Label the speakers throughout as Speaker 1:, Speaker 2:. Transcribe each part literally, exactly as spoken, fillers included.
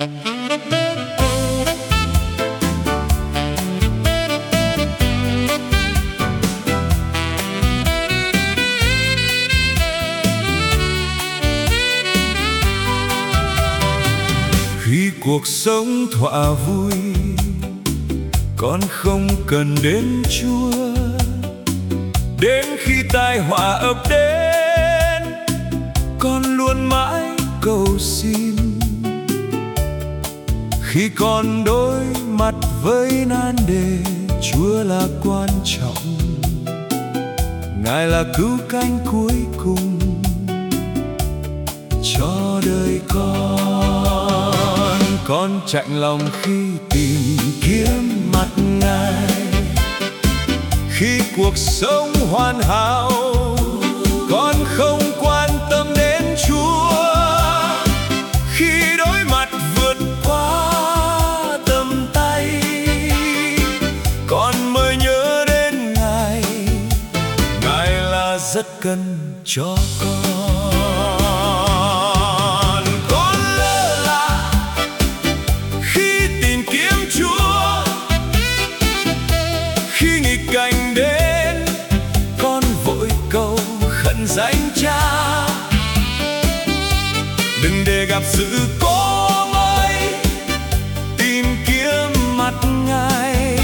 Speaker 1: Khi cuộc sống thỏa vui, con không cần đến Chúa. Đến khi tai họa ập đến, con luôn mãi cầu xin. Khi con đối mặt với nan đề, Chúa là quan trọng, Ngài là cứu cánh cuối cùng cho đời con. Con chạnh lòng khi tìm kiếm mặt Ngài. Khi cuộc sống hoàn hảo, con không quan tâm đến Chúa. Khi đối mặt vượt qua tầm tay, con mới nhớ đến Ngài. Ngài là rất cần cho con. Cảnh đến, con vội cầu khẩn danh Cha. Đừng để gặp sự cố mới tìm kiếm mặt Ngài.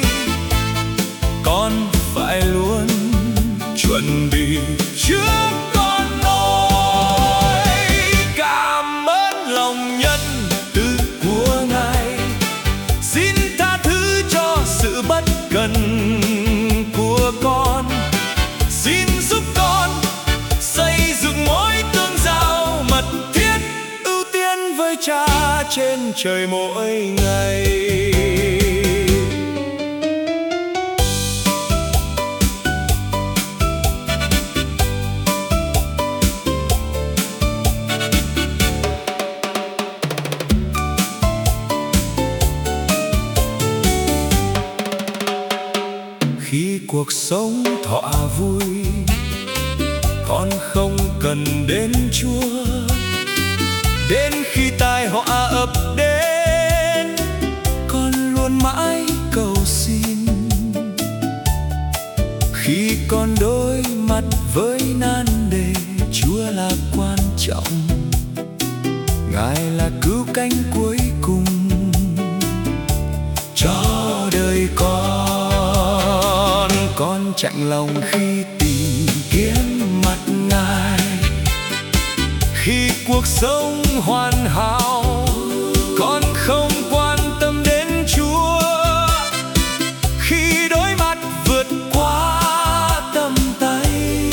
Speaker 1: Con phải luôn chuẩn bị trước con nói cảm ơn lòng nhân từ của Ngài. Xin tha thứ cho sự bất cần của con. Xin giúp con xây dựng mối tương giao mật thiết, ưu tiên với Cha trên trời mỗi ngày. Khi cuộc sống thỏa vui, con không cần đến Chúa. Đến khi tai họa ập đến, con luôn mãi cầu xin. Khi con đối mặt với nan đề, Chúa là quan trọng, Ngài là cứu cánh cuối cùng cho đời con. Con chạnh lòng khi tìm kiếm mặt Ngài. Khi cuộc sống hoàn hảo, con không quan tâm đến Chúa. Khi đối mặt vượt qua tầm tay,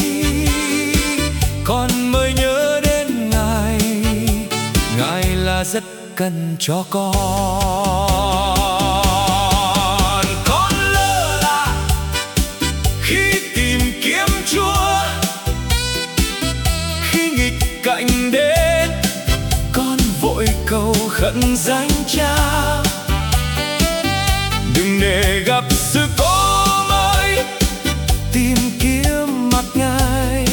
Speaker 1: con mới nhớ đến Ngài. Ngài là rất cần cho con. Cảnh đến, con vội cầu khẩn danh Cha. Đừng để gặp sự cố mới tìm kiếm mặt Ngài.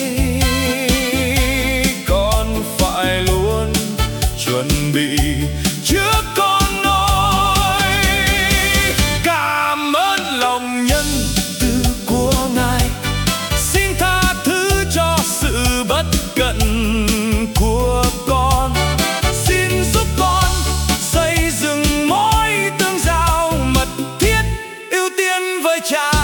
Speaker 1: Con phải luôn chuẩn bị trước con nói cảm ơn lòng nhân từ của Ngài. Xin tha thứ cho sự bất cẩn của con. Xin giúp con xây dựng mối tương giao mật thiết, ưu tiên với Cha